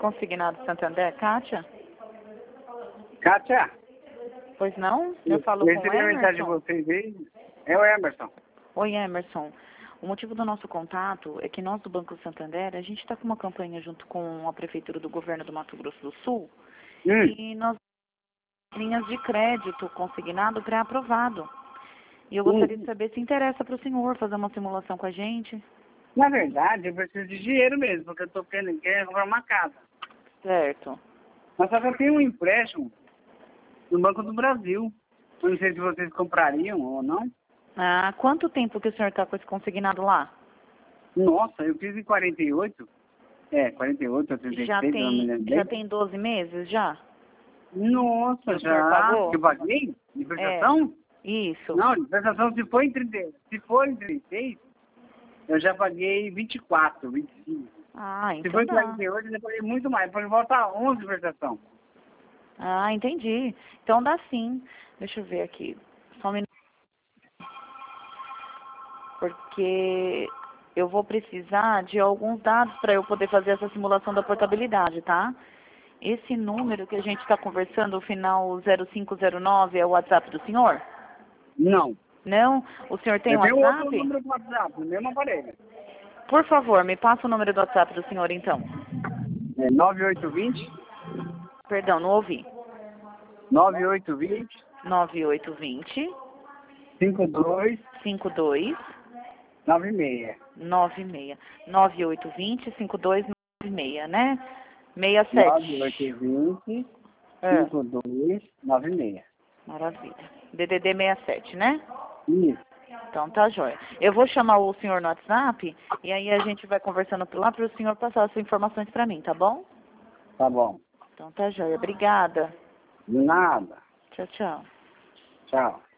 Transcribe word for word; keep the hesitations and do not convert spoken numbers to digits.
Consignado Santander, Kátia? Kátia? Pois não? Eu falo eu com o recebi a mensagem de Emerson. vocês aí. É o Emerson. Oi, Emerson. O motivo do nosso contato é que nós do Banco Santander, a gente está com uma campanha junto com a Prefeitura do Governo do Mato Grosso do Sul Hum. e nós linhas de crédito consignado pré-aprovado. E eu gostaria Hum. de saber se interessa para o senhor fazer uma simulação com a gente. Na verdade, eu preciso de dinheiro mesmo, porque eu estou querendo, querendo comprar uma casa. Certo. Mas só que eu tenho um empréstimo no Banco do Brasil. Eu não sei se vocês comprariam ou não. Ah, quanto tempo que o senhor está com esse consignado lá? Nossa, eu fiz em quarenta e oito. É, quarenta e oito ou trinta e seis, Já não me tem, lembro já bem. tem doze meses já? Nossa, Que o senhor já. pagou? Que eu paguei? De É, prestação? isso. Não, de prestação se for em trinta, se for em trinta e seis, eu já paguei vinte e quatro, vinte e cinco. Ah, Se então for em dá. quarenta e oito, eu já paguei muito mais. Pode voltar onze de prestação. Ah, entendi. Então dá sim. Deixa eu ver aqui. Só um minuto. Porque eu vou precisar de alguns dados para eu poder fazer essa simulação da portabilidade, tá? Esse número que a gente está conversando, o final zero cinco zero nove, é o WhatsApp do senhor? Não. Não? O senhor tem Eu tenho outro WhatsApp? número do WhatsApp, no mesmo aparelho. Por favor, me passa o número do WhatsApp do senhor, então. É nove oito dois zero, Perdão, não ouvi. nove oito dois zero, nove oito dois zero, cinco dois cinco dois nove seis. nove seis. nove oito dois zero, cinco dois nove seis, né? nove oito sessenta e sete. dois É, zero, cinco dois nove seis. maravilha. D D D sessenta e sete, né? Isso. Então tá jóia. Eu vou chamar o senhor no WhatsApp e aí a gente vai conversando por lá para o senhor passar as informações para mim, tá bom? Tá bom. Então tá jóia. Obrigada. De nada. Tchau, tchau. Tchau.